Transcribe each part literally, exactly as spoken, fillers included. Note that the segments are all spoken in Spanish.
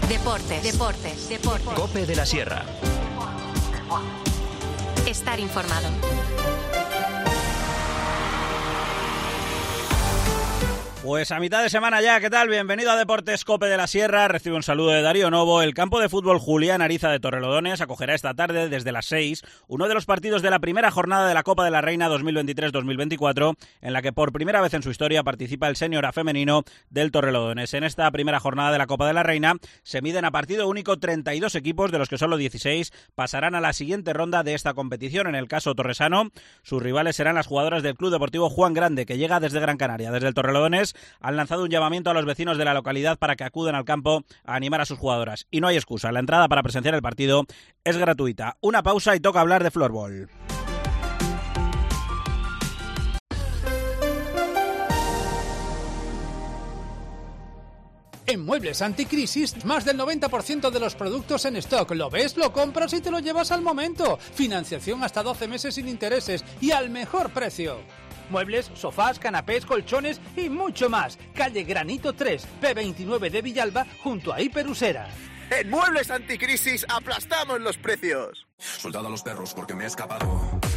Deportes, deportes, deportes. COPE de la Sierra. Estar informado. Pues a mitad de semana ya, ¿qué tal? Bienvenido a Deportes COPE de la Sierra. Recibe un saludo de Darío Novo. El campo de fútbol Julián Ariza de Torrelodones acogerá esta tarde desde las seis uno de los partidos de la primera jornada de la Copa de la Reina dos mil veintitrés dos mil veinticuatro, en la que por primera vez en su historia participa el senior A femenino del Torrelodones. En esta primera jornada de la Copa de la Reina se miden a partido único treinta y dos equipos, de los que solo dieciséis pasarán a la siguiente ronda de esta competición. En el caso torresano, sus rivales serán las jugadoras del Club Deportivo Juan Grande, que llega desde Gran Canaria. Desde el Torrelodones han lanzado un llamamiento a los vecinos de la localidad para que acudan al campo a animar a sus jugadoras. Y no hay excusa, la entrada para presenciar el partido es gratuita. Una pausa y toca hablar de floorball. En Muebles Anticrisis, más del noventa por ciento de los productos en stock. ¿Lo ves? Lo compras y te lo llevas al momento. Financiación hasta doce meses sin intereses y al mejor precio. Muebles, sofás, canapés, colchones y mucho más. Calle Granito tres, P veintinueve de Villalba, junto a Hiperusera. En Muebles Anticrisis aplastamos los precios. Soldado a los perros porque me he escapado.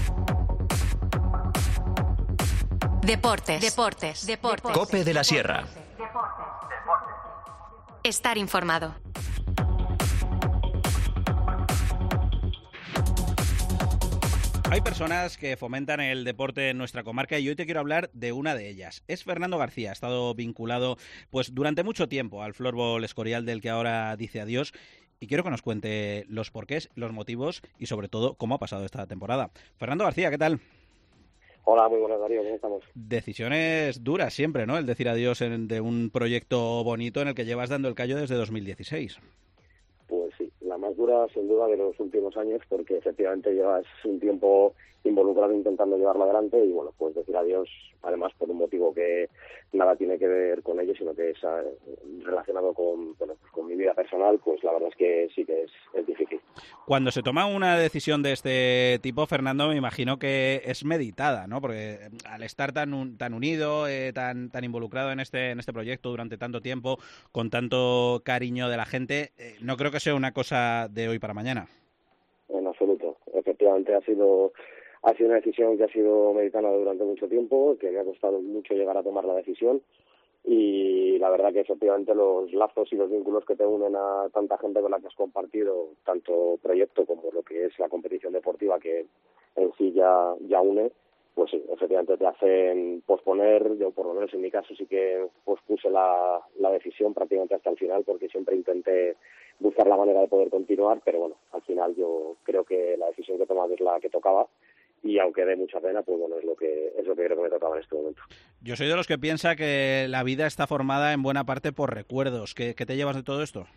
Deportes, deportes, deportes. COPE de la Sierra. Estar informado. Hay personas que fomentan el deporte en nuestra comarca y hoy te quiero hablar de una de ellas. Es Fernando García, ha estado vinculado pues durante mucho tiempo al floorball Escorial, del que ahora dice adiós, y quiero que nos cuente los porqués, los motivos y sobre todo cómo ha pasado esta temporada. Fernando García, ¿qué tal? Hola, muy buenas, Darío, ¿cómo estamos? Decisiones duras siempre, ¿no? El decir adiós en, de un proyecto bonito en el que llevas dando el callo desde dos mil dieciséis. Pues sí, la más dura sin duda de los últimos años, porque efectivamente llevas un tiempo involucrado intentando llevarlo adelante y bueno, pues decir adiós, además por un motivo que nada tiene que ver con ello, sino que es relacionado con, bueno, pues con mi vida personal, pues la verdad es que sí que es, es difícil. Cuando se toma una decisión de este tipo, Fernando, me imagino que es meditada, ¿no? Porque al estar tan tan unido, eh, tan tan involucrado en este en este proyecto durante tanto tiempo, con tanto cariño de la gente, eh, no creo que sea una cosa de hoy para mañana. En absoluto. Efectivamente ha sido ha sido una decisión que ha sido meditada durante mucho tiempo, que me ha costado mucho llegar a tomar la decisión. Y la verdad que efectivamente los lazos y los vínculos que te unen a tanta gente con la que has compartido, tanto proyecto como lo que es la competición deportiva que en sí ya, ya une, pues sí, efectivamente te hacen posponer. Yo por lo menos en mi caso sí que pospuse la, la decisión prácticamente hasta el final, porque siempre intenté buscar la manera de poder continuar, pero bueno, al final yo creo que la decisión que he tomado es la que tocaba. Y aunque dé mucha pena, pues bueno, es lo que es lo que creo que me tocaba en este momento. Yo soy de los que piensa que la vida está formada en buena parte por recuerdos. ¿Qué, qué te llevas de todo esto?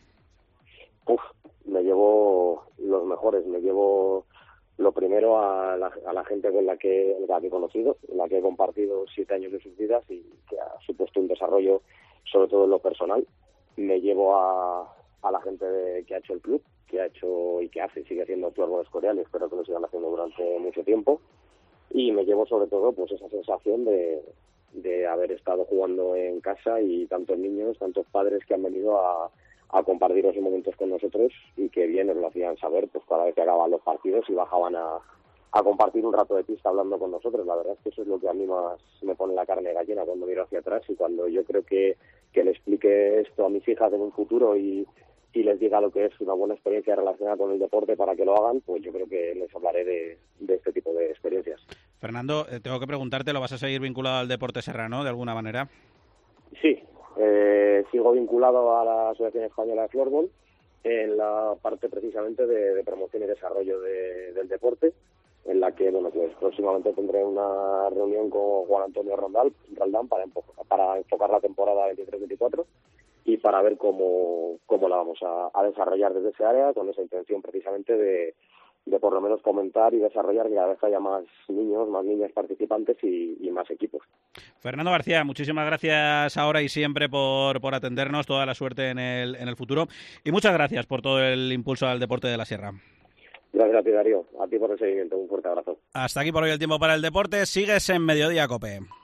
Uf, me llevo los mejores. Me llevo lo primero a la, a la gente con la que, la que he conocido, con la que he compartido siete años de sus vidas y que ha supuesto un desarrollo, sobre todo en lo personal. Me llevo a, a la gente de, que ha hecho el club, que ha hecho y que hace y sigue haciendo floorball Escorial, y espero que lo sigan haciendo durante mucho tiempo. Y me llevo sobre todo pues esa sensación de, de haber estado jugando en casa y tantos niños, tantos padres que han venido a, a compartir esos momentos con nosotros y que bien nos lo hacían saber pues cada vez que acababan los partidos y bajaban a, a compartir un rato de pista hablando con nosotros. La verdad es que eso es lo que a mí más me pone la carne gallina cuando miro hacia atrás y cuando yo creo que, que le explique esto a mis hijas en un futuro y y les diga lo que es una buena experiencia relacionada con el deporte para que lo hagan, pues yo creo que les hablaré de, de este tipo de experiencias. Fernando, eh, tengo que preguntarte, ¿lo vas a seguir vinculado al deporte serrano de alguna manera? Sí, eh, sigo vinculado a la Asociación Española de Floorball en la parte precisamente de, de promoción y desarrollo de, del deporte, en la que bueno pues próximamente tendré una reunión con Juan Antonio Rondal, Roldán para, para enfocar la temporada veintitrés veinticuatro y para ver cómo, cómo la vamos a, a desarrollar desde ese área, con esa intención precisamente de, de por lo menos fomentar y desarrollar que cada vez haya más niños, más niñas participantes y, y más equipos. Fernando García, muchísimas gracias ahora y siempre por, por atendernos, toda la suerte en el, en el futuro y muchas gracias por todo el impulso al deporte de la Sierra. Gracias a ti, Darío, a ti por el seguimiento, un fuerte abrazo. Hasta aquí por hoy el tiempo para el deporte, sigues en Mediodía COPE.